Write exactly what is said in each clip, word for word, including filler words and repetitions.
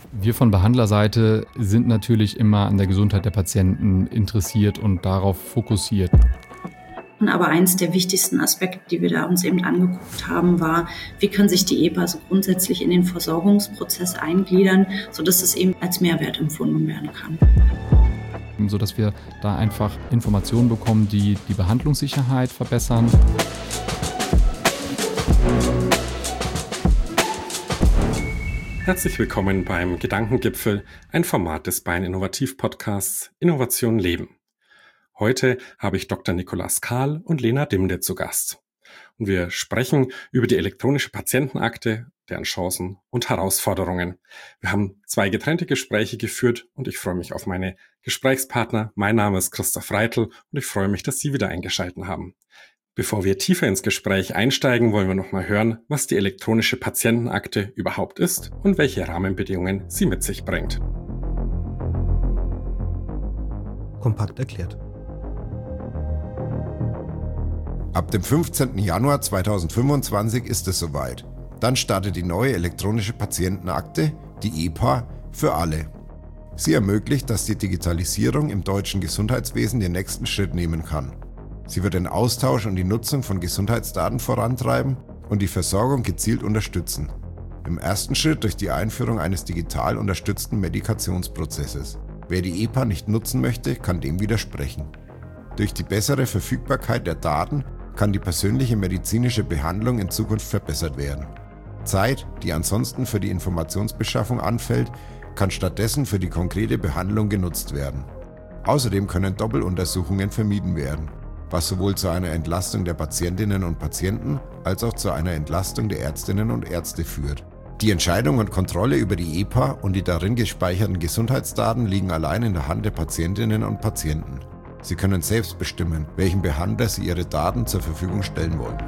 Wir von Behandlerseite sind natürlich immer an der Gesundheit der Patienten interessiert und darauf fokussiert. Aber eins der wichtigsten Aspekte, die wir da uns eben angeguckt haben, war, wie kann sich die E P A so grundsätzlich in den Versorgungsprozess eingliedern, sodass es eben als Mehrwert empfunden werden kann. Sodass wir da einfach Informationen bekommen, die die Behandlungssicherheit verbessern. Herzlich willkommen beim Gedankengipfel, ein Format des Bayern Innovativ Podcasts Innovation Leben. Heute habe ich Doktor Nicolas Kahl und Lena Dimde zu Gast. Und wir sprechen über die elektronische Patientenakte, deren Chancen und Herausforderungen. Wir haben zwei getrennte Gespräche geführt und ich freue mich auf meine Gesprächspartner. Mein Name ist Christoph Reitl und ich freue mich, dass Sie wieder eingeschaltet haben. Bevor wir tiefer ins Gespräch einsteigen, wollen wir nochmal hören, was die elektronische Patientenakte überhaupt ist und welche Rahmenbedingungen sie mit sich bringt. Kompakt erklärt. Ab dem fünfzehnten Januar zweitausendfünfundzwanzig ist es soweit. Dann startet die neue elektronische Patientenakte, die E P A, für alle. Sie ermöglicht, dass die Digitalisierung im deutschen Gesundheitswesen den nächsten Schritt nehmen kann. Sie wird den Austausch und die Nutzung von Gesundheitsdaten vorantreiben und die Versorgung gezielt unterstützen. Im ersten Schritt durch die Einführung eines digital unterstützten Medikationsprozesses. Wer die E P A nicht nutzen möchte, kann dem widersprechen. Durch die bessere Verfügbarkeit der Daten kann die persönliche medizinische Behandlung in Zukunft verbessert werden. Zeit, die ansonsten für die Informationsbeschaffung anfällt, kann stattdessen für die konkrete Behandlung genutzt werden. Außerdem können Doppeluntersuchungen vermieden werden, was sowohl zu einer Entlastung der Patientinnen und Patienten als auch zu einer Entlastung der Ärztinnen und Ärzte führt. Die Entscheidung und Kontrolle über die E P A und die darin gespeicherten Gesundheitsdaten liegen allein in der Hand der Patientinnen und Patienten. Sie können selbst bestimmen, welchem Behandler sie ihre Daten zur Verfügung stellen wollen.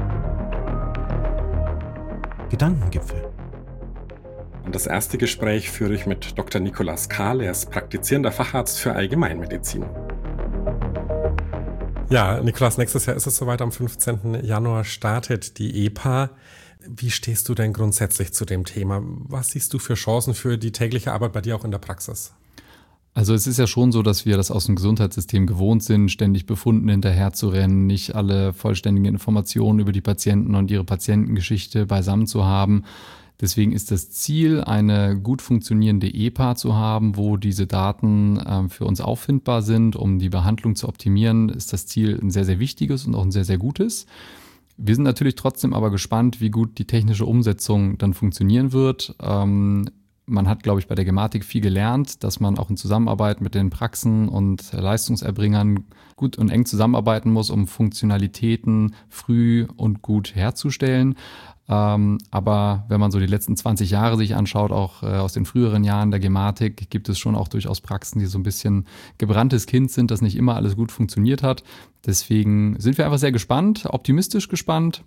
Gedankengipfel. Und das erste Gespräch führe ich mit Doktor Nicolas Kahl. Er ist praktizierender Facharzt für Allgemeinmedizin. Ja, Nicolas, nächstes Jahr ist es soweit, am fünfzehnten Januar startet die E P A. Wie stehst du denn grundsätzlich zu dem Thema? Was siehst du für Chancen für die tägliche Arbeit bei dir auch in der Praxis? Also es ist ja schon so, dass wir das aus dem Gesundheitssystem gewohnt sind, ständig Befunden hinterher zu rennen, nicht alle vollständigen Informationen über die Patienten und ihre Patientengeschichte beisammen zu haben. Deswegen ist das Ziel, eine gut funktionierende E P A zu haben, wo diese Daten äh, für uns auffindbar sind, um die Behandlung zu optimieren, ist das Ziel ein sehr, sehr wichtiges und auch ein sehr, sehr gutes. Wir sind natürlich trotzdem aber gespannt, wie gut die technische Umsetzung dann funktionieren wird. Ähm, man hat, glaube ich, bei der Gematik viel gelernt, dass man auch in Zusammenarbeit mit den Praxen und Leistungserbringern gut und eng zusammenarbeiten muss, um Funktionalitäten früh und gut herzustellen. Ähm, aber wenn man so die letzten zwanzig Jahre sich anschaut, auch äh, aus den früheren Jahren der Gematik, gibt es schon auch durchaus Praxen, die so ein bisschen gebranntes Kind sind, dass nicht immer alles gut funktioniert hat. Deswegen sind wir einfach sehr gespannt, optimistisch gespannt,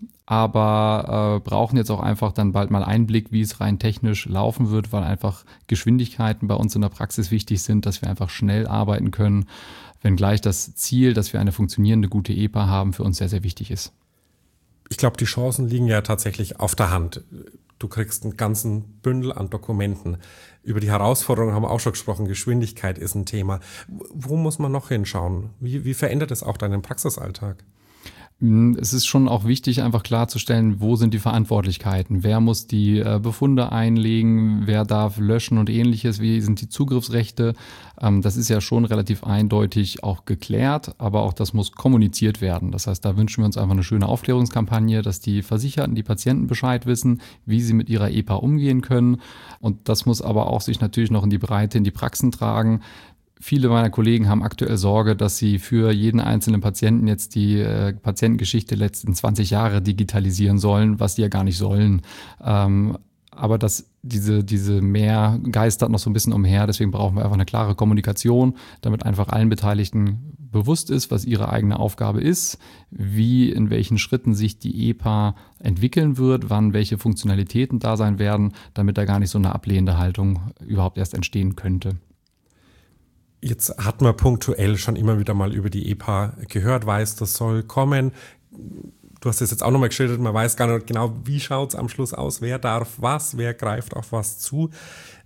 aber äh, brauchen jetzt auch einfach dann bald mal Einblick, wie es rein technisch laufen wird, weil einfach Geschwindigkeiten bei uns in der Praxis wichtig sind, dass wir einfach schnell arbeiten können, wenngleich das Ziel, dass wir eine funktionierende, gute E P A haben, für uns sehr, sehr wichtig ist. Ich glaube, die Chancen liegen ja tatsächlich auf der Hand. Du kriegst einen ganzen Bündel an Dokumenten. Über die Herausforderungen haben wir auch schon gesprochen. Geschwindigkeit ist ein Thema. Wo muss man noch hinschauen? Wie, wie verändert es auch deinen Praxisalltag? Es ist schon auch wichtig, einfach klarzustellen, wo sind die Verantwortlichkeiten, wer muss die Befunde einlegen, wer darf löschen und ähnliches, wie sind die Zugriffsrechte. Das ist ja schon relativ eindeutig auch geklärt, aber auch das muss kommuniziert werden. Das heißt, da wünschen wir uns einfach eine schöne Aufklärungskampagne, dass die Versicherten, die Patienten Bescheid wissen, wie sie mit ihrer E P A umgehen können. Und das muss aber auch sich natürlich noch in die Breite, in die Praxen tragen. Viele meiner Kollegen haben aktuell Sorge, dass sie für jeden einzelnen Patienten jetzt die äh, Patientengeschichte der letzten zwanzig Jahre digitalisieren sollen, was sie ja gar nicht sollen. Ähm, aber das, diese, diese mehr geistert noch so ein bisschen umher. Deswegen brauchen wir einfach eine klare Kommunikation, damit einfach allen Beteiligten bewusst ist, was ihre eigene Aufgabe ist, wie, in welchen Schritten sich die E P A entwickeln wird, wann welche Funktionalitäten da sein werden, damit da gar nicht so eine ablehnende Haltung überhaupt erst entstehen könnte. Jetzt hat man punktuell schon immer wieder mal über die E P A gehört, weiß, das soll kommen. Du hast es jetzt auch nochmal geschildert, man weiß gar nicht genau, wie schaut es am Schluss aus, wer darf was, wer greift auf was zu.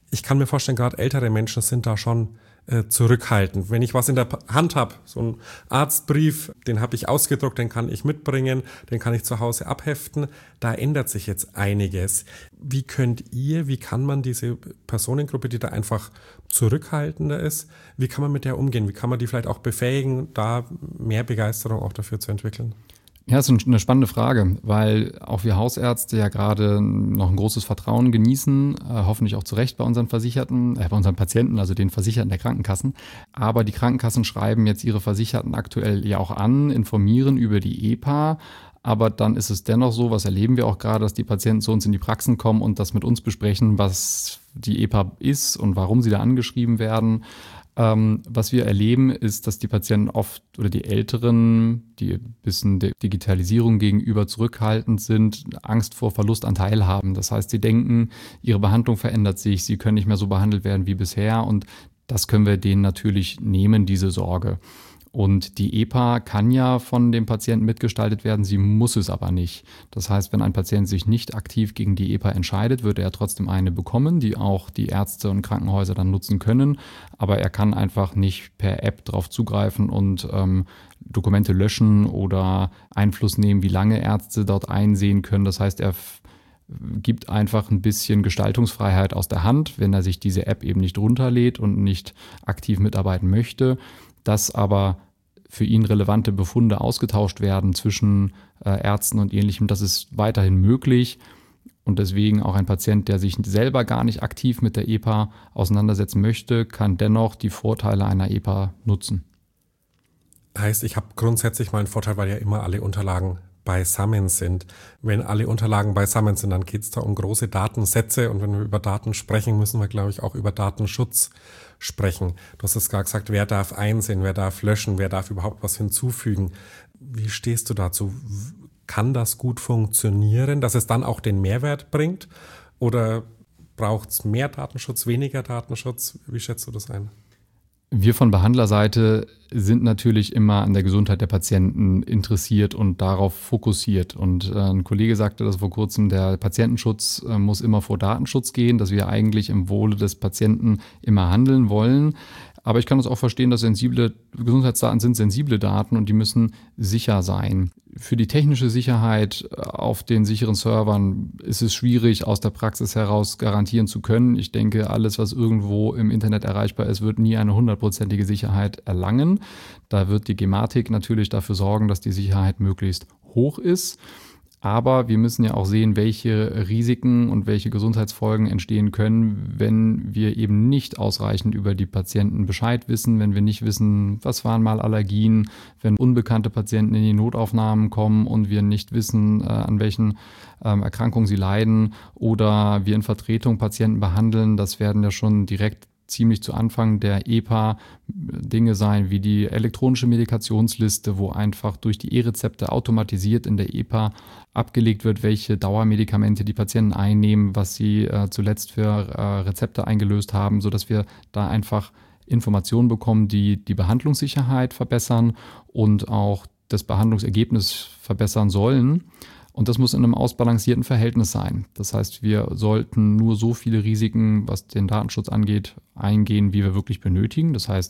Ich kann mir vorstellen, gerade ältere Menschen sind da schon äh, zurückhaltend. Wenn ich was in der Hand habe, so einen Arztbrief, den habe ich ausgedruckt, den kann ich mitbringen, den kann ich zu Hause abheften. Da ändert sich jetzt einiges. Wie könnt ihr, wie kann man diese Personengruppe, die da einfach zurückhaltender ist, wie kann man mit der umgehen? Wie kann man die vielleicht auch befähigen, da mehr Begeisterung auch dafür zu entwickeln? Ja, das ist eine spannende Frage, weil auch wir Hausärzte ja gerade noch ein großes Vertrauen genießen, äh, hoffentlich auch zu Recht bei unseren Versicherten, äh, bei unseren Patienten, also den Versicherten der Krankenkassen. Aber die Krankenkassen schreiben jetzt ihre Versicherten aktuell ja auch an, informieren über die E P A. Aber dann ist es dennoch so, was erleben wir auch gerade, dass die Patienten zu uns in die Praxen kommen und das mit uns besprechen, was die E P A ist und warum sie da angeschrieben werden. Ähm, was wir erleben, ist, dass die Patienten oft oder die Älteren, die ein bisschen der Digitalisierung gegenüber zurückhaltend sind, Angst vor Verlust an Teilhaben. Das heißt, sie denken, ihre Behandlung verändert sich, sie können nicht mehr so behandelt werden wie bisher und das können wir denen natürlich nehmen, diese Sorge. Und die E P A kann ja von dem Patienten mitgestaltet werden, sie muss es aber nicht. Das heißt, wenn ein Patient sich nicht aktiv gegen die E P A entscheidet, wird er trotzdem eine bekommen, die auch die Ärzte und Krankenhäuser dann nutzen können. Aber er kann einfach nicht per App drauf zugreifen und ähm, Dokumente löschen oder Einfluss nehmen, wie lange Ärzte dort einsehen können. Das heißt, er f- gibt einfach ein bisschen Gestaltungsfreiheit aus der Hand, wenn er sich diese App eben nicht runterlädt und nicht aktiv mitarbeiten möchte. Dass aber für ihn relevante Befunde ausgetauscht werden zwischen äh, Ärzten und Ähnlichem, das ist weiterhin möglich. Und deswegen auch ein Patient, der sich selber gar nicht aktiv mit der E P A auseinandersetzen möchte, kann dennoch die Vorteile einer E P A nutzen. Heißt, ich habe grundsätzlich mal einen Vorteil, weil ja immer alle Unterlagen beisammen sind. Wenn alle Unterlagen beisammen sind, dann geht es da um große Datensätze und wenn wir über Daten sprechen, müssen wir, glaube ich, auch über Datenschutz sprechen. Du hast es gerade gesagt, wer darf einsehen, wer darf löschen, wer darf überhaupt was hinzufügen. Wie stehst du dazu? Kann das gut funktionieren, dass es dann auch den Mehrwert bringt? Oder braucht es mehr Datenschutz, weniger Datenschutz? Wie schätzt du das ein? Wir von Behandlerseite sind natürlich immer an der Gesundheit der Patienten interessiert und darauf fokussiert. Und äh, ein Kollege sagte das vor kurzem, der Patientenschutz äh, muss immer vor Datenschutz gehen, dass wir eigentlich im Wohle des Patienten immer handeln wollen. Aber ich kann das auch verstehen, dass sensible Gesundheitsdaten sind sensible Daten und die müssen sicher sein. Für die technische Sicherheit auf den sicheren Servern ist es schwierig, aus der Praxis heraus garantieren zu können. Ich denke, alles, was irgendwo im Internet erreichbar ist, wird nie eine hundertprozentige Sicherheit erlangen. Da wird die Gematik natürlich dafür sorgen, dass die Sicherheit möglichst hoch ist. Aber wir müssen ja auch sehen, welche Risiken und welche Gesundheitsfolgen entstehen können, wenn wir eben nicht ausreichend über die Patienten Bescheid wissen, wenn wir nicht wissen, was waren mal Allergien, wenn unbekannte Patienten in die Notaufnahmen kommen und wir nicht wissen, äh, an welchen ähm, Erkrankungen sie leiden oder wir in Vertretung Patienten behandeln. Das werden ja schon direkt ziemlich zu Anfang der E P A Dinge sein wie die elektronische Medikationsliste, wo einfach durch die E-Rezepte automatisiert in der E P A abgelegt wird, welche Dauermedikamente die Patienten einnehmen, was sie äh, zuletzt für äh, Rezepte eingelöst haben, sodass wir da einfach Informationen bekommen, die die Behandlungssicherheit verbessern und auch das Behandlungsergebnis verbessern sollen. Und das muss in einem ausbalancierten Verhältnis sein. Das heißt, wir sollten nur so viele Risiken, was den Datenschutz angeht, eingehen, wie wir wirklich benötigen. Das heißt,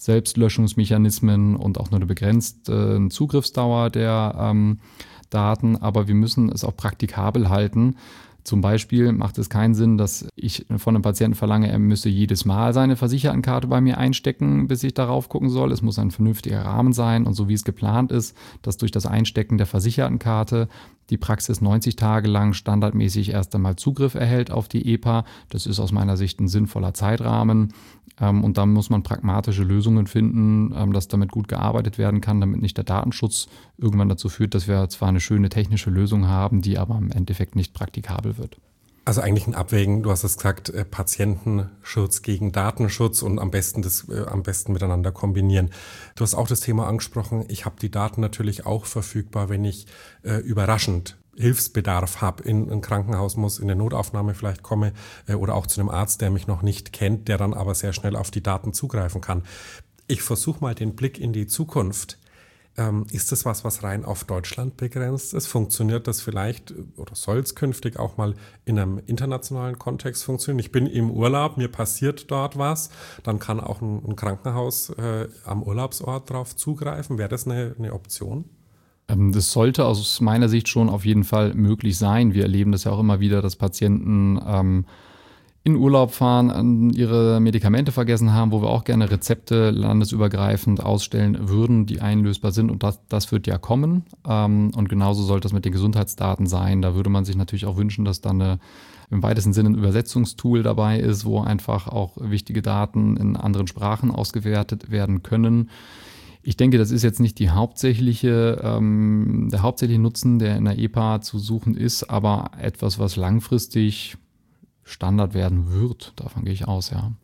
Selbstlöschungsmechanismen und auch nur eine begrenzte Zugriffsdauer der ähm, Daten. Aber wir müssen es auch praktikabel halten. Zum Beispiel macht es keinen Sinn, dass ich von einem Patienten verlange, er müsse jedes Mal seine Versichertenkarte bei mir einstecken, bis ich darauf gucken soll. Es muss ein vernünftiger Rahmen sein und so wie es geplant ist, dass durch das Einstecken der Versichertenkarte die Praxis neunzig Tage lang standardmäßig erst einmal Zugriff erhält auf die E P A. Das ist aus meiner Sicht ein sinnvoller Zeitrahmen. Und da muss man pragmatische Lösungen finden, dass damit gut gearbeitet werden kann, damit nicht der Datenschutz irgendwann dazu führt, dass wir zwar eine schöne technische Lösung haben, die aber im Endeffekt nicht praktikabel wird. Also eigentlich ein Abwägen, du hast es gesagt, äh, Patientenschutz gegen Datenschutz und am besten das äh, am besten miteinander kombinieren. Du hast auch das Thema angesprochen, ich habe die Daten natürlich auch verfügbar, wenn ich äh, überraschend Hilfsbedarf habe, in ein Krankenhaus muss, in eine Notaufnahme vielleicht komme äh, oder auch zu einem Arzt, der mich noch nicht kennt, der dann aber sehr schnell auf die Daten zugreifen kann. Ich versuche mal den Blick in die Zukunft. Ähm, ist das was, was rein auf Deutschland begrenzt ist? Funktioniert das vielleicht oder soll es künftig auch mal in einem internationalen Kontext funktionieren? Ich bin im Urlaub, mir passiert dort was, dann kann auch ein, ein Krankenhaus äh, am Urlaubsort drauf zugreifen. Wäre das eine, eine Option? Das sollte aus meiner Sicht schon auf jeden Fall möglich sein. Wir erleben das ja auch immer wieder, dass Patienten ähm, in Urlaub fahren, ihre Medikamente vergessen haben, wo wir auch gerne Rezepte landesübergreifend ausstellen würden, die einlösbar sind. Und das, das wird ja kommen. Und genauso sollte das mit den Gesundheitsdaten sein. Da würde man sich natürlich auch wünschen, dass da eine, im weitesten Sinne ein Übersetzungstool dabei ist, wo einfach auch wichtige Daten in anderen Sprachen ausgewertet werden können. Ich denke, das ist jetzt nicht die hauptsächliche, ähm, der hauptsächliche Nutzen, der in der E P A zu suchen ist, aber etwas, was langfristig Standard werden wird. Davon gehe ich aus, ja.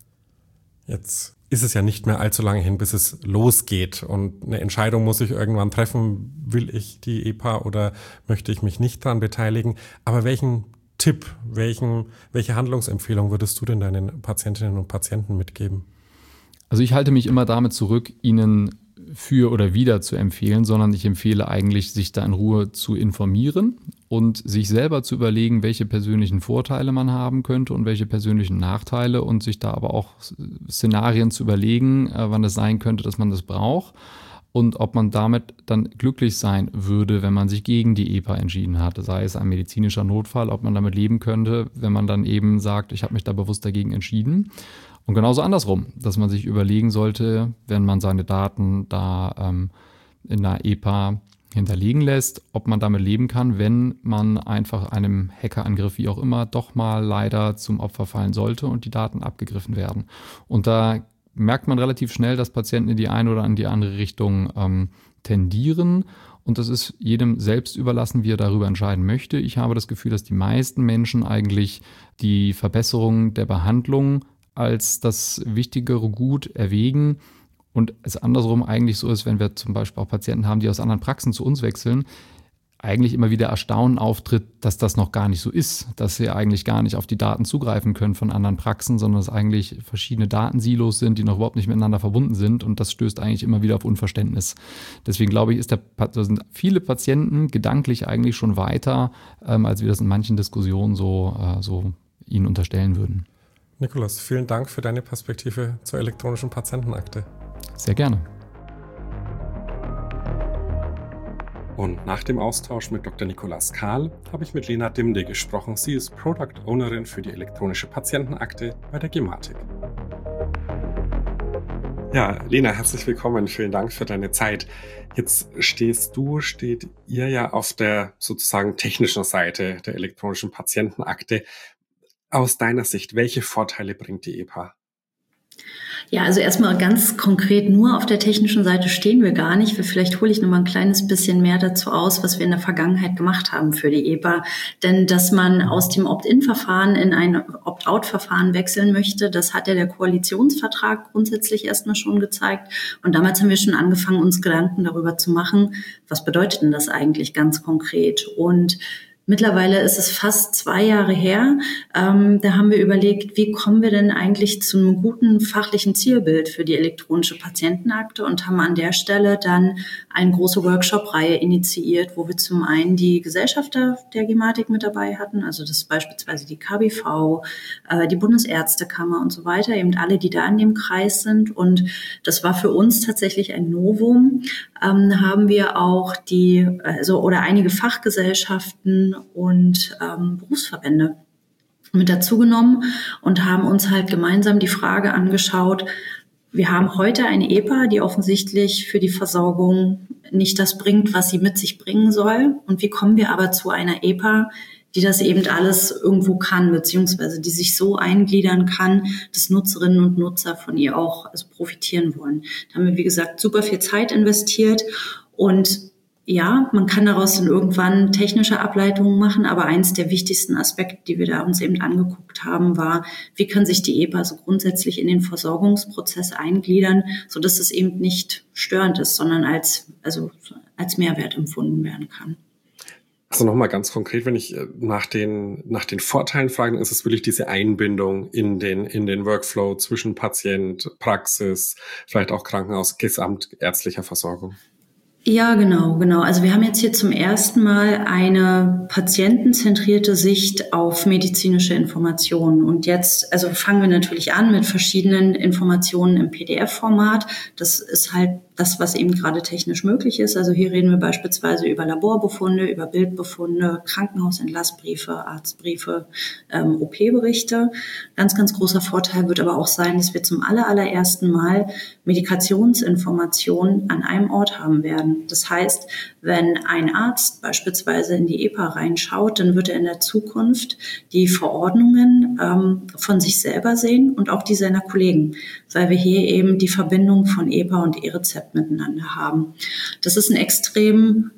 Jetzt ist es ja nicht mehr allzu lange hin, bis es losgeht. Und eine Entscheidung muss ich irgendwann treffen, will ich die E P A oder möchte ich mich nicht daran beteiligen. Aber welchen Tipp, welchen, welche Handlungsempfehlung würdest du denn deinen Patientinnen und Patienten mitgeben? Also ich halte mich immer damit zurück, ihnen für oder wider zu empfehlen, sondern ich empfehle eigentlich, sich da in Ruhe zu informieren und sich selber zu überlegen, welche persönlichen Vorteile man haben könnte und welche persönlichen Nachteile und sich da aber auch Szenarien zu überlegen, wann es sein könnte, dass man das braucht und ob man damit dann glücklich sein würde, wenn man sich gegen die E P A entschieden hat. Sei es ein medizinischer Notfall, ob man damit leben könnte, wenn man dann eben sagt, ich habe mich da bewusst dagegen entschieden. Und genauso andersrum, dass man sich überlegen sollte, wenn man seine Daten da ähm, in der E P A hinterlegen lässt, ob man damit leben kann, wenn man einfach einem Hackerangriff, wie auch immer, doch mal leider zum Opfer fallen sollte und die Daten abgegriffen werden. Und da merkt man relativ schnell, dass Patienten in die eine oder in die andere Richtung ähm, tendieren. Und das ist jedem selbst überlassen, wie er darüber entscheiden möchte. Ich habe das Gefühl, dass die meisten Menschen eigentlich die Verbesserung der Behandlung als das wichtigere Gut erwägen und es andersrum eigentlich so ist, wenn wir zum Beispiel auch Patienten haben, die aus anderen Praxen zu uns wechseln, eigentlich immer wieder Erstaunen auftritt, dass das noch gar nicht so ist, dass sie eigentlich gar nicht auf die Daten zugreifen können von anderen Praxen, sondern es eigentlich verschiedene Datensilos sind, die noch überhaupt nicht miteinander verbunden sind und das stößt eigentlich immer wieder auf Unverständnis. Deswegen glaube ich, ist der, sind viele Patienten gedanklich eigentlich schon weiter, ähm, als wir das in manchen Diskussionen so, äh, so ihnen unterstellen würden. Nikolaus, vielen Dank für deine Perspektive zur elektronischen Patientenakte. Sehr gerne. Und nach dem Austausch mit Doktor Nikolaus Kahl habe ich mit Lena Dimde gesprochen. Sie ist Product Ownerin für die elektronische Patientenakte bei der Gematik. Ja, Lena, herzlich willkommen. Vielen Dank für deine Zeit. Jetzt stehst du, steht ihr ja auf der sozusagen technischen Seite der elektronischen Patientenakte. Aus deiner Sicht, welche Vorteile bringt die E P A? Ja, also erstmal ganz konkret, nur auf der technischen Seite stehen wir gar nicht. Vielleicht hole ich noch mal ein kleines bisschen mehr dazu aus, was wir in der Vergangenheit gemacht haben für die E P A. Denn dass man aus dem Opt-in-Verfahren in ein Opt-out-Verfahren wechseln möchte, das hat ja der Koalitionsvertrag grundsätzlich erstmal schon gezeigt. Und damals haben wir schon angefangen, uns Gedanken darüber zu machen, was bedeutet denn das eigentlich ganz konkret? Und mittlerweile ist es fast zwei Jahre her. Ähm, da haben wir überlegt, wie kommen wir denn eigentlich zu einem guten fachlichen Zielbild für die elektronische Patientenakte und haben an der Stelle dann eine große Workshop-Reihe initiiert, wo wir zum einen die Gesellschafter der Gematik mit dabei hatten, also das ist beispielsweise die K B V, äh, die Bundesärztekammer und so weiter, eben alle, die da in dem Kreis sind. Und das war für uns tatsächlich ein Novum. Ähm, haben wir auch die, also oder einige Fachgesellschaften und ähm, Berufsverbände mit dazu genommen und haben uns halt gemeinsam die Frage angeschaut, wir haben heute eine E P A, die offensichtlich für die Versorgung nicht das bringt, was sie mit sich bringen soll. Und wie kommen wir aber zu einer E P A, die das eben alles irgendwo kann, beziehungsweise die sich so eingliedern kann, dass Nutzerinnen und Nutzer von ihr auch also profitieren wollen. Da haben wir, wie gesagt, super viel Zeit investiert und ja, man kann daraus dann irgendwann technische Ableitungen machen, aber eins der wichtigsten Aspekte, die wir da uns eben angeguckt haben, war, wie kann sich die E P A so grundsätzlich in den Versorgungsprozess eingliedern, sodass es eben nicht störend ist, sondern als, also als Mehrwert empfunden werden kann. Also nochmal ganz konkret, wenn ich nach den, nach den Vorteilen frage, dann ist es wirklich diese Einbindung in den, in den Workflow zwischen Patient, Praxis, vielleicht auch Krankenhaus, gesamtärztlicher Versorgung. Ja, genau, genau. Also wir haben jetzt hier zum ersten Mal eine patientenzentrierte Sicht auf medizinische Informationen. Und jetzt, also fangen wir natürlich an mit verschiedenen Informationen im P D F-Format. Das ist halt das, was eben gerade technisch möglich ist. Also hier reden wir beispielsweise über Laborbefunde, über Bildbefunde, Krankenhausentlassbriefe, Arztbriefe, ähm, O P-Berichte. Ganz, ganz großer Vorteil wird aber auch sein, dass wir zum aller, allerersten Mal Medikationsinformationen an einem Ort haben werden. Das heißt, wenn ein Arzt beispielsweise in die E P A reinschaut, dann wird er in der Zukunft die Verordnungen ähm, von sich selber sehen und auch die seiner Kollegen, weil wir hier eben die Verbindung von E P A und E-Rezept miteinander haben. Das ist ein extrem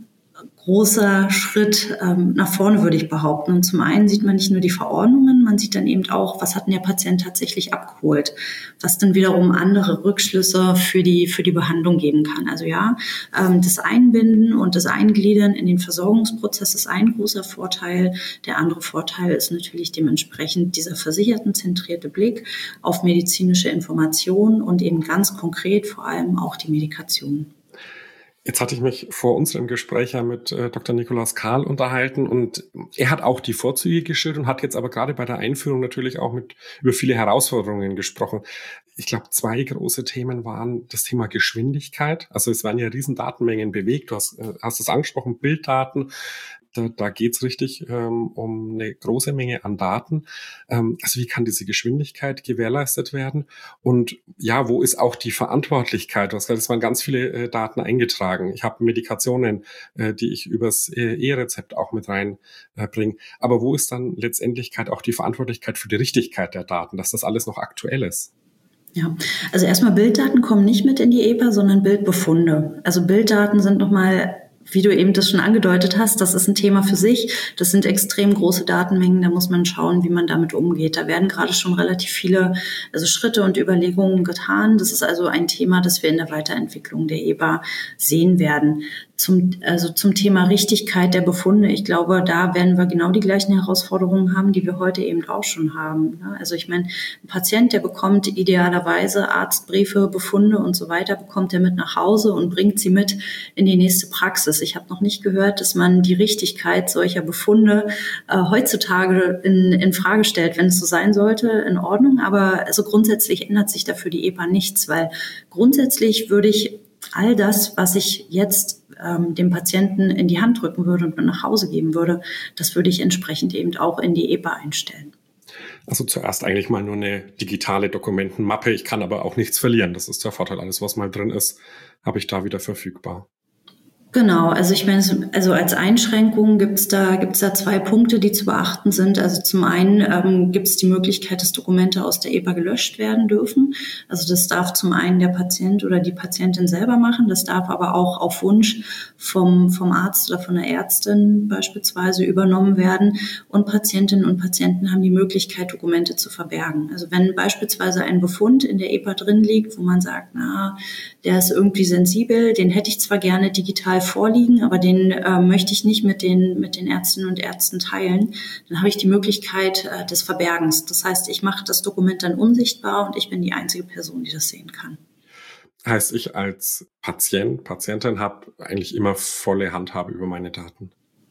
großer Schritt ähm, nach vorne, würde ich behaupten. Und zum einen sieht man nicht nur die Verordnungen, man sieht dann eben auch, was hat denn der Patient tatsächlich abgeholt, was dann wiederum andere Rückschlüsse für die für die Behandlung geben kann. Also ja, ähm, das Einbinden und das Eingliedern in den Versorgungsprozess ist ein großer Vorteil. Der andere Vorteil ist natürlich dementsprechend dieser versichertenzentrierte Blick auf medizinische Informationen und eben ganz konkret vor allem auch die Medikation. Jetzt hatte ich mich vor unserem Gespräch ja mit äh, Doktor Nikolaus Kahl unterhalten und er hat auch die Vorzüge geschildert und hat jetzt aber gerade bei der Einführung natürlich auch mit über viele Herausforderungen gesprochen. Ich glaube, zwei große Themen waren das Thema Geschwindigkeit. Also es werden ja riesen Datenmengen bewegt. Du hast, äh, hast es angesprochen, Bilddaten. Da, da geht's richtig ähm, um eine große Menge an Daten. Ähm, also wie kann diese Geschwindigkeit gewährleistet werden? Und ja, wo ist auch die Verantwortlichkeit? Du hast gesagt, es waren ganz viele äh, Daten eingetragen. Ich habe Medikationen, äh, die ich übers äh, E-Rezept auch mit reinbringe. Äh, Aber wo ist dann letztendlich auch die Verantwortlichkeit für die Richtigkeit der Daten, dass das alles noch aktuell ist? Ja, also erstmal Bilddaten kommen nicht mit in die E P A, sondern Bildbefunde. Also Bilddaten sind nochmal, wie du eben das schon angedeutet hast, das ist ein Thema für sich. Das sind extrem große Datenmengen, da muss man schauen, wie man damit umgeht. Da werden gerade schon relativ viele also Schritte und Überlegungen getan. Das ist also ein Thema, das wir in der Weiterentwicklung der E P A sehen werden. Zum, also zum Thema Richtigkeit der Befunde, ich glaube, da werden wir genau die gleichen Herausforderungen haben, die wir heute eben auch schon haben. Also ich meine, ein Patient, der bekommt idealerweise Arztbriefe, Befunde und so weiter, bekommt er mit nach Hause und bringt sie mit in die nächste Praxis. Ich habe noch nicht gehört, dass man die Richtigkeit solcher Befunde äh, heutzutage in, in Frage stellt. Wenn es so sein sollte, in Ordnung, aber also grundsätzlich ändert sich dafür die E P A nichts, weil grundsätzlich würde ich all das, was ich jetzt ähm, dem Patienten in die Hand drücken würde und mit nach Hause geben würde, das würde ich entsprechend eben auch in die E P A einstellen. Also zuerst eigentlich mal nur eine digitale Dokumentenmappe. Ich kann aber auch nichts verlieren. Das ist der Vorteil. Alles, was mal drin ist, habe ich da wieder verfügbar. Genau, also ich meine, also als Einschränkung gibt's da gibt's da zwei Punkte, die zu beachten sind. Also zum einen ähm, gibt es die Möglichkeit, dass Dokumente aus der E P A gelöscht werden dürfen. Also das darf zum einen der Patient oder die Patientin selber machen. Das darf aber auch auf Wunsch vom vom Arzt oder von der Ärztin beispielsweise übernommen werden. Und Patientinnen und Patienten haben die Möglichkeit, Dokumente zu verbergen. Also wenn beispielsweise ein Befund in der E P A drin liegt, wo man sagt, na, der ist irgendwie sensibel, den hätte ich zwar gerne digital vorliegen, aber den äh, möchte ich nicht mit den mit den Ärztinnen und Ärzten teilen, dann habe ich die Möglichkeit äh, des Verbergens. Das heißt, ich mache das Dokument dann unsichtbar und ich bin die einzige Person, die das sehen kann. Heißt, ich als Patient, Patientin habe eigentlich immer volle Handhabe über meine Daten?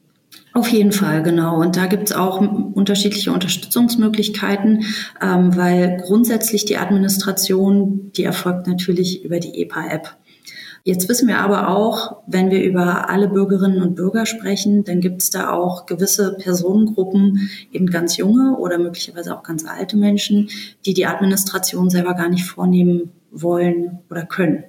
Auf jeden Fall, genau. Und da gibt es auch unterschiedliche Unterstützungsmöglichkeiten, ähm, weil grundsätzlich die Administration, die erfolgt natürlich über die E P A-App. Jetzt wissen wir aber auch, wenn wir über alle Bürgerinnen und Bürger sprechen, dann gibt es da auch gewisse Personengruppen, eben ganz junge oder möglicherweise auch ganz alte Menschen, die die Administration selber gar nicht vornehmen wollen oder können.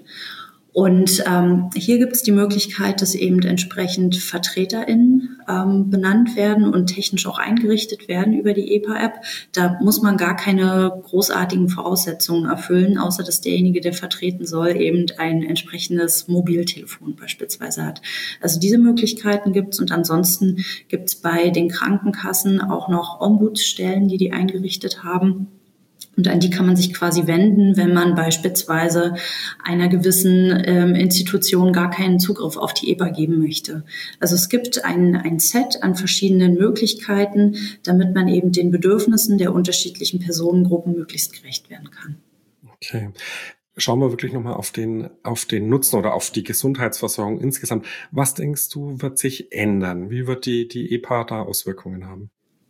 Und ähm, hier gibt es die Möglichkeit, dass eben entsprechend VertreterInnen ähm, benannt werden und technisch auch eingerichtet werden über die E P A-App. Da muss man gar keine großartigen Voraussetzungen erfüllen, außer dass derjenige, der vertreten soll, eben ein entsprechendes Mobiltelefon beispielsweise hat. Also diese Möglichkeiten gibt es und ansonsten gibt es bei den Krankenkassen auch noch Ombudsstellen, die die eingerichtet haben. Und an die kann man sich quasi wenden, wenn man beispielsweise einer gewissen ähm, Institution gar keinen Zugriff auf die E P A geben möchte. Also es gibt ein, ein Set an verschiedenen Möglichkeiten, damit man eben den Bedürfnissen der unterschiedlichen Personengruppen möglichst gerecht werden kann. Okay. Schauen wir wirklich nochmal auf den, auf den Nutzen oder auf die Gesundheitsversorgung insgesamt. Was denkst du, wird sich ändern? Wie wird die, die E P A da Auswirkungen haben?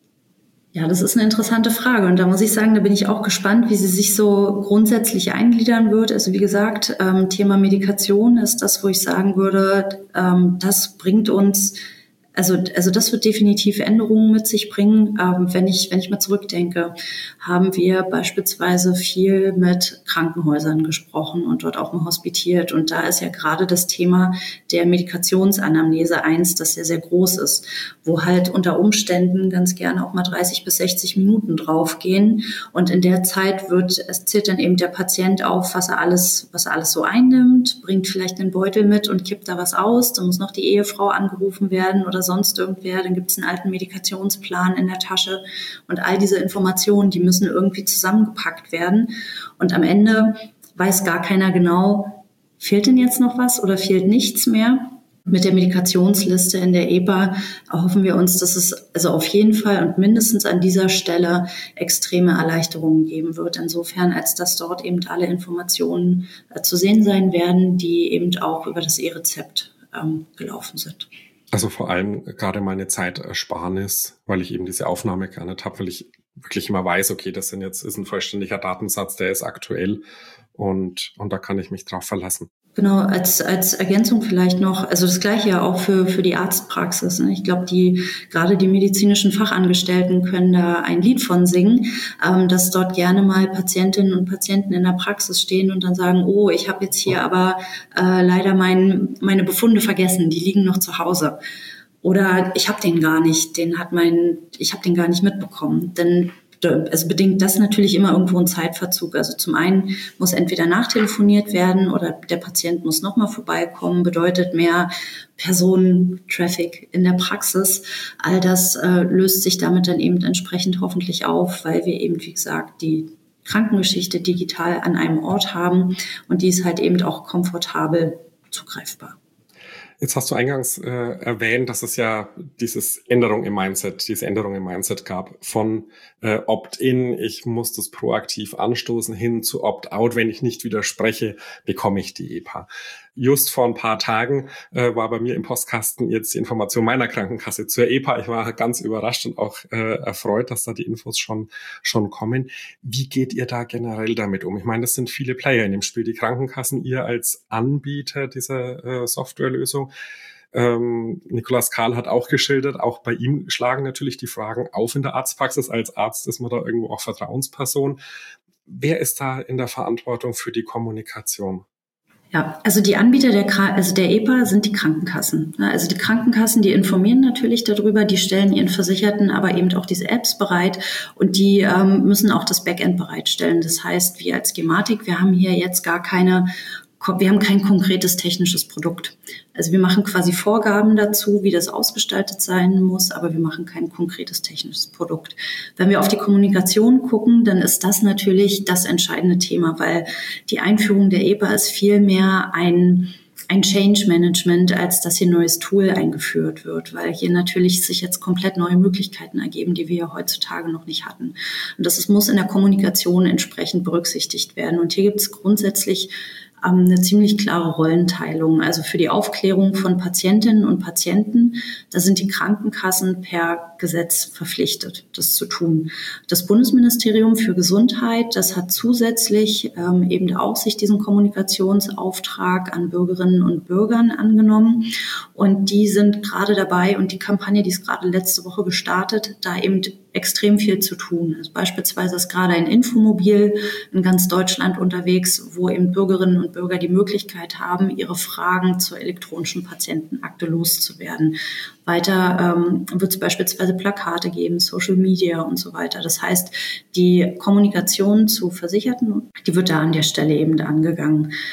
Ja, das ist eine interessante Frage. Und da muss ich sagen, da bin ich auch gespannt, wie sie sich so grundsätzlich eingliedern wird. Also wie gesagt, ähm, Thema Medikation ist das, wo ich sagen würde, ähm, das bringt uns Also, also das wird definitiv Änderungen mit sich bringen. Ähm, wenn ich, wenn ich mal zurückdenke, haben wir beispielsweise viel mit Krankenhäusern gesprochen und dort auch mal hospitiert. Und da ist ja gerade das Thema der Medikationsanamnese eins, das ja sehr groß ist, wo halt unter Umständen ganz gerne auch mal dreißig bis sechzig Minuten draufgehen. Und in der Zeit wird, es zählt dann eben der Patient auf, was er alles, was er alles so einnimmt, bringt vielleicht einen Beutel mit und kippt da was aus. Dann muss noch die Ehefrau angerufen werden oder sonst irgendwer, dann gibt es einen alten Medikationsplan in der Tasche und all diese Informationen, die müssen irgendwie zusammengepackt werden und am Ende weiß gar keiner genau, fehlt denn jetzt noch was oder fehlt nichts mehr? Mit der Medikationsliste in der E P A erhoffen wir uns, dass es also auf jeden Fall und mindestens an dieser Stelle extreme Erleichterungen geben wird. Insofern, als dass dort eben alle Informationen äh, zu sehen sein werden, die eben auch über das E-Rezept ähm, gelaufen sind. Also vor allem gerade meine Zeitersparnis, weil ich eben diese Aufnahme gar nicht habe, weil ich wirklich immer weiß, okay, das sind jetzt, ist ein vollständiger Datensatz, der ist aktuell und, und da kann ich mich drauf verlassen. Genau, als, als Ergänzung vielleicht noch, also das Gleiche ja auch für, für die Arztpraxis. Ne? Ich glaube, die, gerade die medizinischen Fachangestellten können da ein Lied von singen, ähm, dass dort gerne mal Patientinnen und Patienten in der Praxis stehen und dann sagen, oh, ich habe jetzt hier aber äh, leider mein, meine Befunde vergessen, die liegen noch zu Hause. Oder ich habe den gar nicht, den hat mein, ich habe den gar nicht mitbekommen. Denn also bedingt das natürlich immer irgendwo einen Zeitverzug. Also zum einen muss entweder nachtelefoniert werden oder der Patient muss nochmal vorbeikommen, bedeutet mehr Personentraffic in der Praxis. All das äh, löst sich damit dann eben entsprechend hoffentlich auf, weil wir eben, wie gesagt, die Krankengeschichte digital an einem Ort haben und die ist halt eben auch komfortabel zugreifbar. Jetzt hast du eingangs äh, erwähnt, dass es ja dieses Änderung im Mindset, diese Änderung im Mindset gab von äh, Opt-in, ich muss das proaktiv anstoßen, hin zu Opt-out, wenn ich nicht widerspreche, bekomme ich die E P A. Just vor ein paar Tagen äh, war bei mir im Postkasten jetzt die Information meiner Krankenkasse zur E P A. Ich war ganz überrascht und auch äh, erfreut, dass da die Infos schon schon kommen. Wie geht ihr da generell damit um? Ich meine, das sind viele Player in dem Spiel, die Krankenkassen, ihr als Anbieter dieser äh, Softwarelösung. Ähm, Nicolas Kahl hat auch geschildert, auch bei ihm schlagen natürlich die Fragen auf in der Arztpraxis. Als Arzt ist man da irgendwo auch Vertrauensperson. Wer ist da in der Verantwortung für die Kommunikation? Ja, also die Anbieter der, also der E P A sind die Krankenkassen. Also die Krankenkassen, die informieren natürlich darüber, die stellen ihren Versicherten aber eben auch diese Apps bereit und die ähm, müssen auch das Backend bereitstellen. Das heißt, wir als Gematik, wir haben hier jetzt gar keine Wir haben kein konkretes technisches Produkt. Also wir machen quasi Vorgaben dazu, wie das ausgestaltet sein muss, aber wir machen kein konkretes technisches Produkt. Wenn wir auf die Kommunikation gucken, dann ist das natürlich das entscheidende Thema, weil die Einführung der E P A ist viel mehr ein ein Change Management, als dass hier ein neues Tool eingeführt wird, weil hier natürlich sich jetzt komplett neue Möglichkeiten ergeben, die wir ja heutzutage noch nicht hatten. Und das ist, muss in der Kommunikation entsprechend berücksichtigt werden. Und hier gibt es grundsätzlich eine ziemlich klare Rollenteilung. Also für die Aufklärung von Patientinnen und Patienten, da sind die Krankenkassen per Gesetz verpflichtet, das zu tun. Das Bundesministerium für Gesundheit, das hat zusätzlich ähm, eben auch sich diesen Kommunikationsauftrag an Bürgerinnen und Bürgern angenommen. Und die sind gerade dabei, und die Kampagne, die ist gerade letzte Woche gestartet, da eben extrem viel zu tun. Also beispielsweise ist gerade ein Infomobil in ganz Deutschland unterwegs, wo eben Bürgerinnen und Bürger die Möglichkeit haben, ihre Fragen zur elektronischen Patientenakte loszuwerden. Weiter ähm, wird es beispielsweise Plakate geben, Social Media und so weiter. Das heißt, die Kommunikation zu Versicherten, die wird da an der Stelle eben angegangen.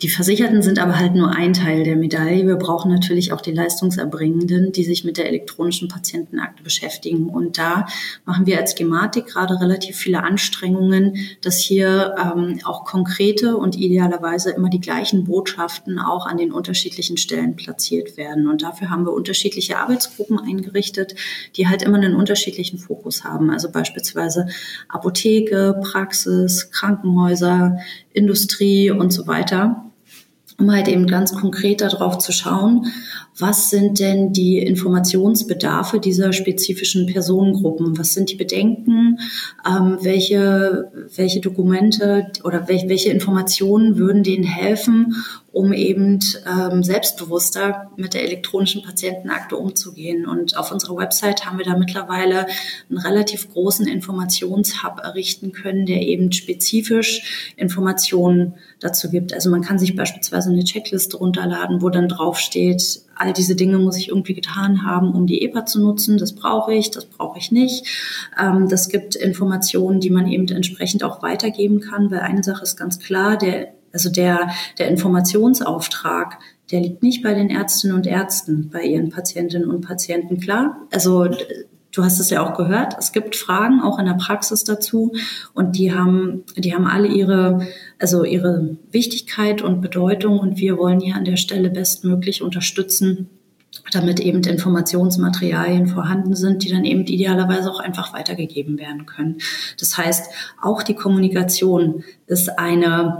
Die Versicherten sind aber halt nur ein Teil der Medaille. Wir brauchen natürlich auch die Leistungserbringenden, die sich mit der elektronischen Patientenakte beschäftigen. Und da machen wir als Gematik gerade relativ viele Anstrengungen, dass hier ähm, auch konkrete und idealerweise immer die gleichen Botschaften auch an den unterschiedlichen Stellen platziert werden. Und dafür haben wir unterschiedliche Arbeitsgruppen eingerichtet, die halt immer einen unterschiedlichen Fokus haben. Also beispielsweise Apotheke, Praxis, Krankenhäuser, Industrie und so weiter, um halt eben ganz konkret darauf zu schauen, was sind denn die Informationsbedarfe dieser spezifischen Personengruppen? Was sind die Bedenken? Ähm, welche, welche Dokumente oder welche, welche Informationen würden denen helfen, um eben ähm, selbstbewusster mit der elektronischen Patientenakte umzugehen? Und auf unserer Website haben wir da mittlerweile einen relativ großen Informationshub errichten können, der eben spezifisch Informationen dazu gibt. Also man kann sich beispielsweise eine Checkliste runterladen, wo dann draufsteht, all diese Dinge muss ich irgendwie getan haben, um die E P A zu nutzen. Das brauche ich, das brauche ich nicht. Ähm, das gibt Informationen, die man eben entsprechend auch weitergeben kann, weil eine Sache ist ganz klar, der, also der, der Informationsauftrag, der liegt nicht bei den Ärztinnen und Ärzten, bei ihren Patientinnen und Patienten. Klar, also du hast es ja auch gehört, es gibt Fragen auch in der Praxis dazu und die haben, die haben alle ihre, also ihre Wichtigkeit und Bedeutung und wir wollen hier an der Stelle bestmöglich unterstützen, damit eben Informationsmaterialien vorhanden sind, die dann eben idealerweise auch einfach weitergegeben werden können. Das heißt, auch die Kommunikation ist eine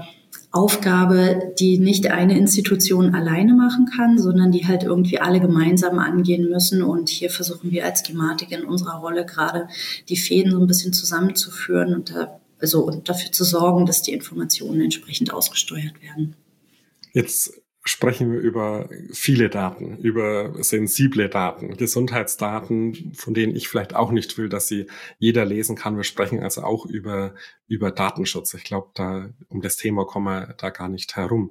Aufgabe, die nicht eine Institution alleine machen kann, sondern die halt irgendwie alle gemeinsam angehen müssen. Und hier versuchen wir als Gematik in unserer Rolle gerade die Fäden so ein bisschen zusammenzuführen und, da, also, und dafür zu sorgen, dass die Informationen entsprechend ausgesteuert werden. Jetzt sprechen wir über viele Daten, über sensible Daten, Gesundheitsdaten, von denen ich vielleicht auch nicht will, dass sie jeder lesen kann. Wir sprechen also auch über über Datenschutz. Ich glaube, da um das Thema kommen wir da gar nicht herum.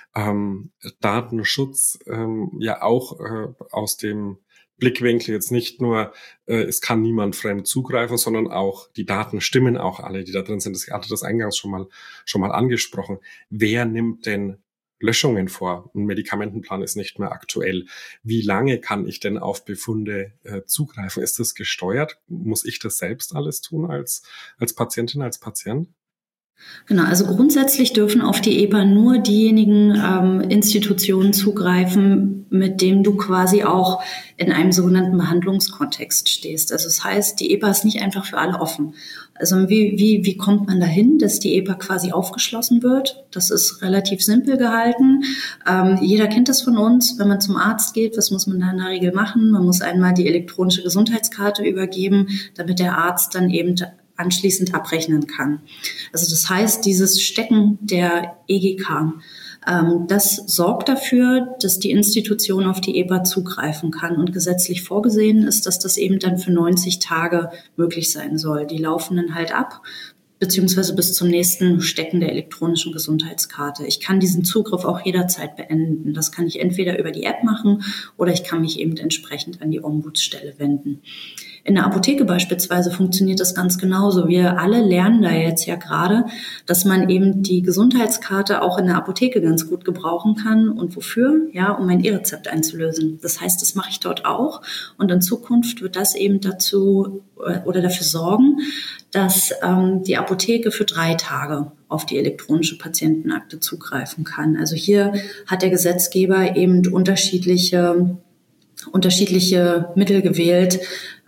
Ähm, Datenschutz ähm, ja auch äh, aus dem Blickwinkel jetzt nicht nur, äh, es kann niemand fremd zugreifen, sondern auch die Daten stimmen auch alle, die da drin sind. Das hatte das eingangs schon mal schon mal angesprochen. Wer nimmt denn Löschungen vor? Ein Medikamentenplan ist nicht mehr aktuell. Wie lange kann ich denn auf Befunde äh, zugreifen? Ist das gesteuert? Muss ich das selbst alles tun als, als Patientin, als Patient? Genau, also grundsätzlich dürfen auf die E P A nur diejenigen ähm, Institutionen zugreifen, mit denen du quasi auch in einem sogenannten Behandlungskontext stehst. Also das heißt, die E P A ist nicht einfach für alle offen. Also wie, wie, wie kommt man dahin, dass die E P A quasi aufgeschlossen wird? Das ist relativ simpel gehalten. Ähm, jeder kennt das von uns. Wenn man zum Arzt geht, was muss man da in der Regel machen? Man muss einmal die elektronische Gesundheitskarte übergeben, damit der Arzt dann eben anschließend abrechnen kann. Also das heißt, dieses Stecken der E G K, ähm, das sorgt dafür, dass die Institution auf die E P A zugreifen kann. Und gesetzlich vorgesehen ist, dass das eben dann für neunzig Tage möglich sein soll. Die laufen dann halt ab, beziehungsweise bis zum nächsten Stecken der elektronischen Gesundheitskarte. Ich kann diesen Zugriff auch jederzeit beenden. Das kann ich entweder über die App machen oder ich kann mich eben entsprechend an die Ombudsstelle wenden. In der Apotheke beispielsweise funktioniert das ganz genauso. Wir alle lernen da jetzt ja gerade, dass man eben die Gesundheitskarte auch in der Apotheke ganz gut gebrauchen kann. Und wofür? Ja, um ein E-Rezept einzulösen. Das heißt, das mache ich dort auch. Und in Zukunft wird das eben dazu oder dafür sorgen, dass ähm, die Apotheke für drei Tage auf die elektronische Patientenakte zugreifen kann. Also hier hat der Gesetzgeber eben unterschiedliche, unterschiedliche Mittel gewählt,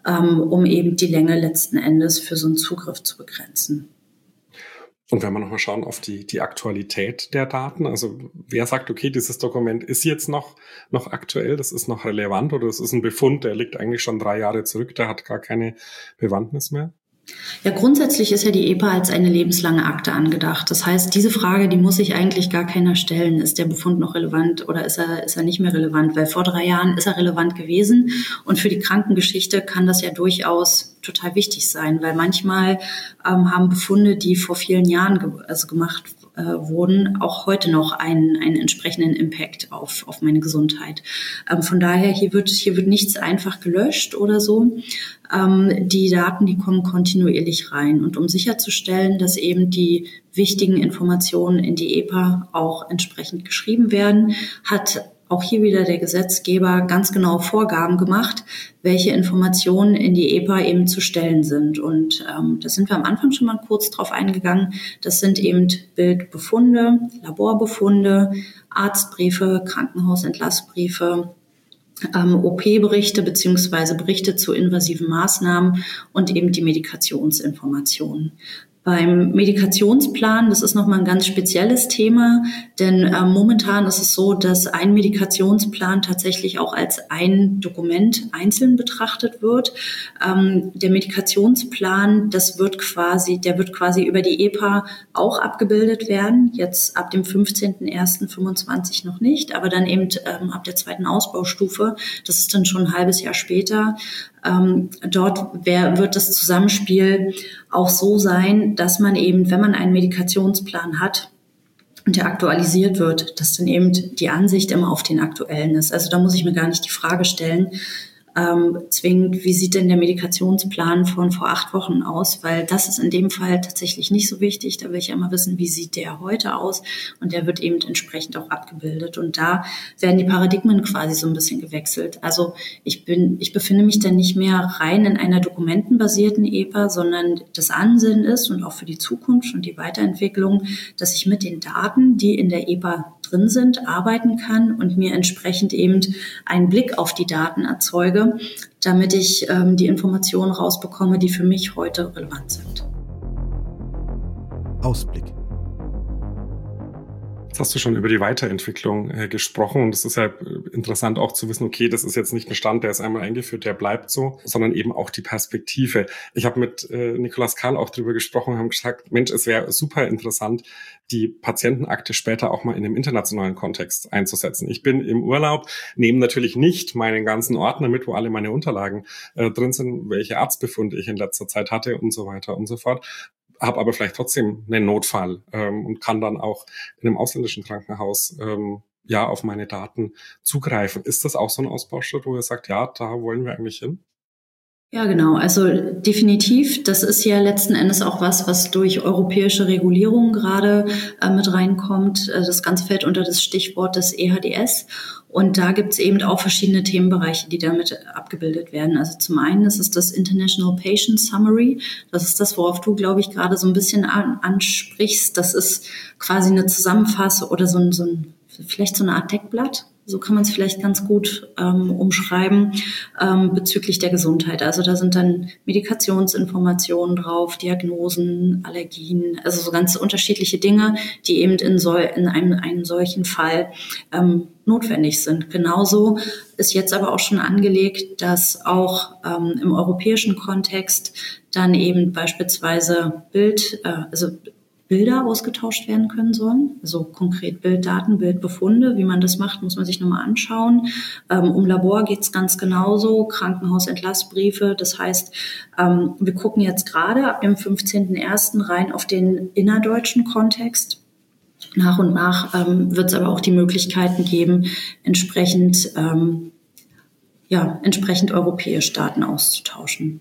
um eben die Länge letzten Endes für so einen Zugriff zu begrenzen. Und wenn wir nochmal schauen auf die, die Aktualität der Daten, also wer sagt, okay, dieses Dokument ist jetzt noch, noch aktuell, das ist noch relevant oder das ist ein Befund, der liegt eigentlich schon drei Jahre zurück, der hat gar keine Bewandtnis mehr? Ja, grundsätzlich ist ja die E P A als eine lebenslange Akte angedacht. Das heißt, diese Frage, die muss sich eigentlich gar keiner stellen. Ist der Befund noch relevant oder ist er, ist er nicht mehr relevant? Weil vor drei Jahren ist er relevant gewesen. Und für die Krankengeschichte kann das ja durchaus total wichtig sein, weil manchmal ähm, haben Befunde, die vor vielen Jahren ge- also gemacht äh, wurden, auch heute noch einen, einen entsprechenden Impact auf, auf meine Gesundheit. Ähm, von daher, hier wird, hier wird nichts einfach gelöscht oder so. Ähm, die Daten, die kommen kontinuierlich rein. Und um sicherzustellen, dass eben die wichtigen Informationen in die E P A auch entsprechend geschrieben werden, hat auch hier wieder der Gesetzgeber ganz genau Vorgaben gemacht, welche Informationen in die E P A eben zu stellen sind. Und ähm, da sind wir am Anfang schon mal kurz drauf eingegangen. Das sind eben Bildbefunde, Laborbefunde, Arztbriefe, Krankenhausentlassbriefe, ähm, O P-Berichte beziehungsweise Berichte zu invasiven Maßnahmen und eben die Medikationsinformationen. Beim Medikationsplan, das ist nochmal ein ganz spezielles Thema, denn äh, momentan ist es so, dass ein Medikationsplan tatsächlich auch als ein Dokument einzeln betrachtet wird. Ähm, der Medikationsplan, das wird quasi, der wird quasi über die E P A auch abgebildet werden. Jetzt ab dem fünfzehnten ersten fünfundzwanzig noch nicht, aber dann eben ähm, ab der zweiten Ausbaustufe, das ist dann schon ein halbes Jahr später. Ähm, dort wär, wird das Zusammenspiel auch so sein, dass man eben, wenn man einen Medikationsplan hat und der aktualisiert wird, dass dann eben die Ansicht immer auf den aktuellen ist. Also da muss ich mir gar nicht die Frage stellen, ähm, zwingend, wie sieht denn der Medikationsplan von vor acht Wochen aus? Weil das ist in dem Fall tatsächlich nicht so wichtig. Da will ich ja immer wissen, wie sieht der heute aus? Und der wird eben entsprechend auch abgebildet. Und da werden die Paradigmen quasi so ein bisschen gewechselt. Also ich bin, ich befinde mich dann nicht mehr rein in einer dokumentenbasierten E P A, sondern das Ansinnen ist und auch für die Zukunft und die Weiterentwicklung, dass ich mit den Daten, die in der E P A drin sind, arbeiten kann und mir entsprechend eben einen Blick auf die Daten erzeuge, damit ich ähm, die Informationen rausbekomme, die für mich heute relevant sind. Ausblick. Jetzt hast du schon über die Weiterentwicklung äh, gesprochen und es ist ja interessant auch zu wissen, okay, das ist jetzt nicht ein Stand, der ist einmal eingeführt, der bleibt so, sondern eben auch die Perspektive. Ich habe mit äh, Nicolas Kahl auch drüber gesprochen und haben gesagt, Mensch, es wäre super interessant, die Patientenakte später auch mal in einem internationalen Kontext einzusetzen. Ich bin im Urlaub, nehme natürlich nicht meinen ganzen Ordner mit, wo alle meine Unterlagen äh, drin sind, welche Arztbefunde ich in letzter Zeit hatte und so weiter und so fort. Habe aber vielleicht trotzdem einen Notfall ähm, und kann dann auch in einem ausländischen Krankenhaus ähm, ja auf meine Daten zugreifen. Ist das auch so ein Ausbauschritt, wo ihr sagt, ja, da wollen wir eigentlich hin? Ja, genau. Also definitiv. Das ist ja letzten Endes auch was, was durch europäische Regulierung gerade äh, mit reinkommt. Das Ganze fällt unter das Stichwort des E H D S. Und da gibt es eben auch verschiedene Themenbereiche, die damit abgebildet werden. Also zum einen ist es das International Patient Summary. Das ist das, worauf du, glaube ich, gerade so ein bisschen an, ansprichst. Das ist quasi eine Zusammenfassung oder so ein, so ein, vielleicht so eine Art Deckblatt. So kann man es vielleicht ganz gut ähm, umschreiben ähm, bezüglich der Gesundheit. Also da sind dann Medikationsinformationen drauf, Diagnosen, Allergien, also so ganz unterschiedliche Dinge, die eben in, so, in einem, einem solchen Fall ähm, notwendig sind. Genauso ist jetzt aber auch schon angelegt, dass auch ähm, im europäischen Kontext dann eben beispielsweise Bild, äh, also Bilder ausgetauscht werden können sollen, also konkret Bilddaten, Bildbefunde. Wie man das macht, muss man sich nochmal anschauen. Ähm, um Labor geht es ganz genauso, Krankenhausentlassbriefe. Das heißt, ähm, wir gucken jetzt gerade ab dem fünfzehnten ersten rein auf den innerdeutschen Kontext. Nach und nach ähm, wird es aber auch die Möglichkeiten geben, entsprechend, ähm, ja, entsprechend europäische Daten auszutauschen.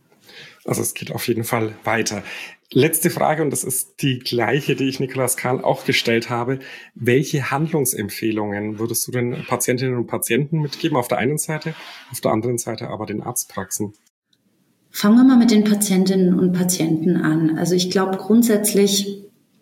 Also es geht auf jeden Fall weiter. Letzte Frage, und das ist die gleiche, die ich Nicolas Kahl auch gestellt habe. Welche Handlungsempfehlungen würdest du den Patientinnen und Patienten mitgeben auf der einen Seite, auf der anderen Seite aber den Arztpraxen? Fangen wir mal mit den Patientinnen und Patienten an. Also ich glaube grundsätzlich,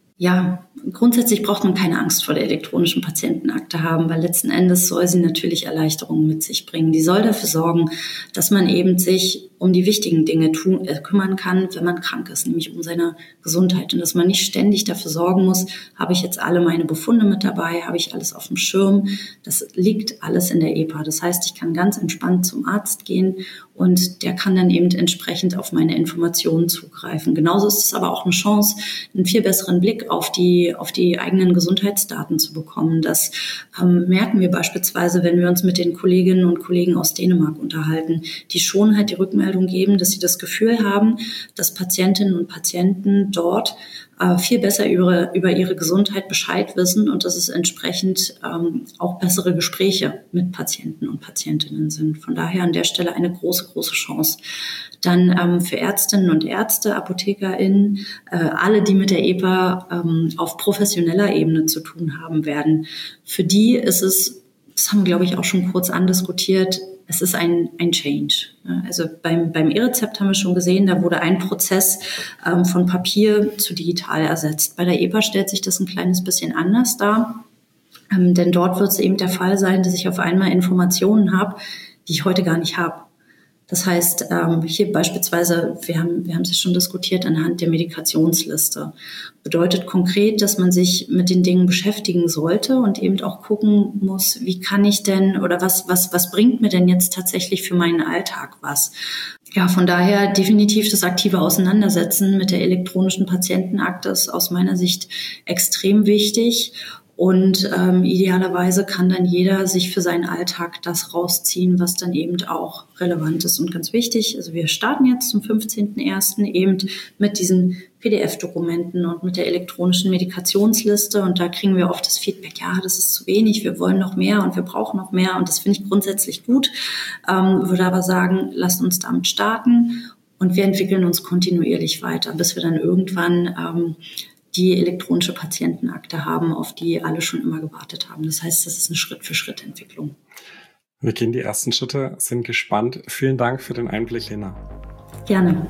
ja, grundsätzlich braucht man keine Angst vor der elektronischen Patientenakte haben, weil letzten Endes soll sie natürlich Erleichterungen mit sich bringen. Die soll dafür sorgen, dass man eben sich um die wichtigen Dinge tun, äh, kümmern kann, wenn man krank ist, nämlich um seine Gesundheit. Und dass man nicht ständig dafür sorgen muss, habe ich jetzt alle meine Befunde mit dabei, habe ich alles auf dem Schirm. Das liegt alles in der E P A. Das heißt, ich kann ganz entspannt zum Arzt gehen und der kann dann eben entsprechend auf meine Informationen zugreifen. Genauso ist es aber auch eine Chance, einen viel besseren Blick auf die, auf die eigenen Gesundheitsdaten zu bekommen. Das ähm, merken wir beispielsweise, wenn wir uns mit den Kolleginnen und Kollegen aus Dänemark unterhalten. Die schon halt die Rückmeldung Rückmeldung geben, dass sie das Gefühl haben, dass Patientinnen und Patienten dort äh, viel besser über, über ihre Gesundheit Bescheid wissen und dass es entsprechend ähm, auch bessere Gespräche mit Patienten und Patientinnen sind. Von daher an der Stelle eine große, große Chance. Dann ähm, für Ärztinnen und Ärzte, ApothekerInnen, äh, alle, die mit der E P A ähm, auf professioneller Ebene zu tun haben werden. Für die ist es, das haben wir, glaube ich, auch schon kurz andiskutiert, es ist ein, ein Change. Also beim, beim E-Rezept haben wir schon gesehen, da wurde ein Prozess ähm, von Papier zu digital ersetzt. Bei der E P A stellt sich das ein kleines bisschen anders dar, ähm, denn dort wird es eben der Fall sein, dass ich auf einmal Informationen habe, die ich heute gar nicht habe. Das heißt, ähm, hier beispielsweise, wir haben wir haben es ja schon diskutiert, anhand der Medikationsliste. Bedeutet konkret, dass man sich mit den Dingen beschäftigen sollte und eben auch gucken muss, wie kann ich denn oder was was was bringt mir denn jetzt tatsächlich für meinen Alltag was? Ja, von daher definitiv das aktive Auseinandersetzen mit der elektronischen Patientenakte ist aus meiner Sicht extrem wichtig. Und ähm, idealerweise kann dann jeder sich für seinen Alltag das rausziehen, was dann eben auch relevant ist und ganz wichtig. Also wir starten jetzt zum fünfzehnten ersten eben mit diesen P D F-Dokumenten und mit der elektronischen Medikationsliste. Und da kriegen wir oft das Feedback, ja, das ist zu wenig, wir wollen noch mehr und wir brauchen noch mehr. Und das finde ich grundsätzlich gut. Ähm, würde aber sagen, lasst uns damit starten. Und wir entwickeln uns kontinuierlich weiter, bis wir dann irgendwann ähm, die elektronische Patientenakte haben, auf die alle schon immer gewartet haben. Das heißt, das ist eine Schritt-für-Schritt-Entwicklung. Wir gehen die ersten Schritte, sind gespannt. Vielen Dank für den Einblick, Lena. Gerne.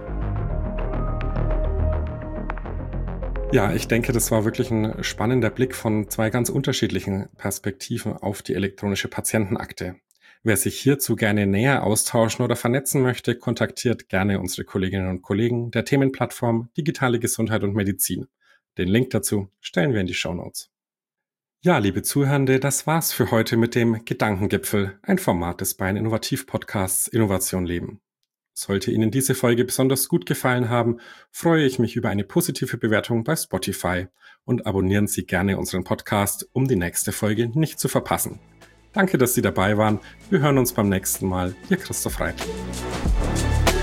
Ja, ich denke, das war wirklich ein spannender Blick von zwei ganz unterschiedlichen Perspektiven auf die elektronische Patientenakte. Wer sich hierzu gerne näher austauschen oder vernetzen möchte, kontaktiert gerne unsere Kolleginnen und Kollegen der Themenplattform Digitale Gesundheit und Medizin. Den Link dazu stellen wir in die Shownotes. Ja, liebe Zuhörende, das war's für heute mit dem Gedankengipfel, ein Format des Bayern Innovativ Podcasts Innovation Leben. Sollte Ihnen diese Folge besonders gut gefallen haben, freue ich mich über eine positive Bewertung bei Spotify und abonnieren Sie gerne unseren Podcast, um die nächste Folge nicht zu verpassen. Danke, dass Sie dabei waren. Wir hören uns beim nächsten Mal. Ihr Christoph Reit.